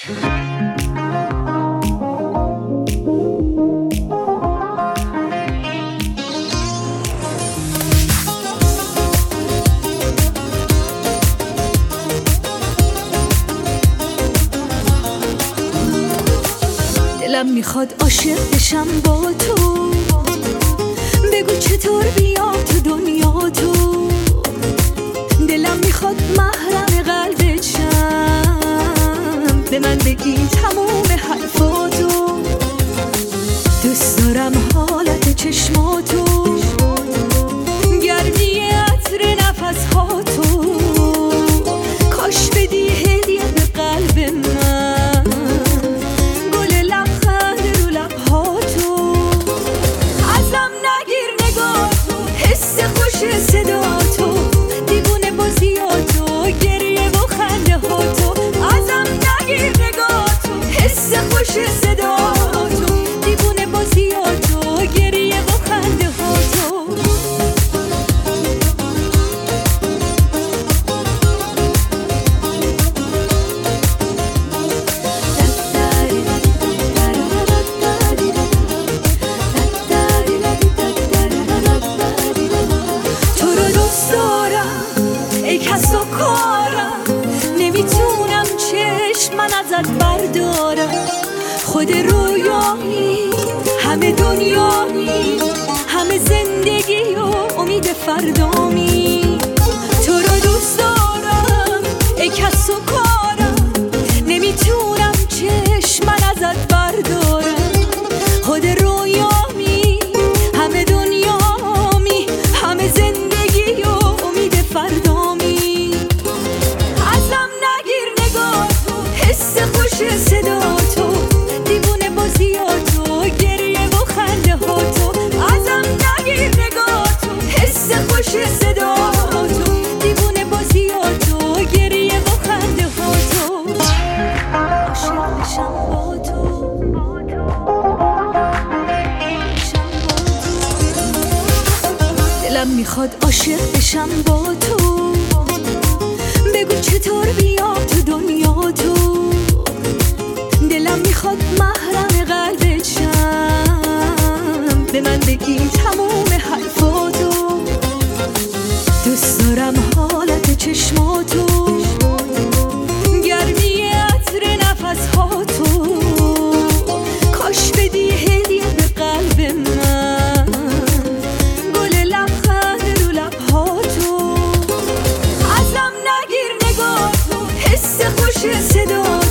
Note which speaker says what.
Speaker 1: دلم میخواد عاشق بشم با تو، بگو چطور بیام تو دنیا تو. دلم میخواد محرم قلبت شم، به من بگی تموم حرفاتو. دوست دارم حالت چشماتو، گرمی عطر نفسهاتو. کاش بدی هدیه به قلب من، گل لبخند رو لبهاتو. ازم نگیر نگاهتو، حس خوش صداتو، دیوونه بازیاتو، گریه و خنده هاتو. ازم نگیر نگاهتو، حس خوش صداتو، دیوونه بازیاتو، گریه و خنده هاتو. تو رو دوست دارم ای کس و کارم، نمیتونم چشم من ازت بردارم. خود رویایی، همه دنیایی، همه زندگی و امید فردامی. تو رو دوست دارم ای کس و کارم، نمیتونم چشم من ازت بردارم. خود رویامی، همه دنیامی، همه زندگی و امید فردامی. ازم نگیر نگاهتو، حس خوش صداتو، دیوونه بازیاتو، گریه و خنده هاتو. ازم نگیر نگاهتو، حس خوش صداتو، دیوونه بازیاتو، گریه و خنده هاتو. عاشق بشم با تو، دلم میخواد عاشق بشم با تو، بگو چطور بیام تو دنیا تو. دلم میخواد محرم قلبت شم، به من بگی تموم حرفاتو. دوست دارم حالت چشماتو، گرمی عطر نفسهاتو. کاش بدی هدیه به قلب من، گل لبخند رو لبهاتو. ازم نگیر نگاهتو، حس خوش صدا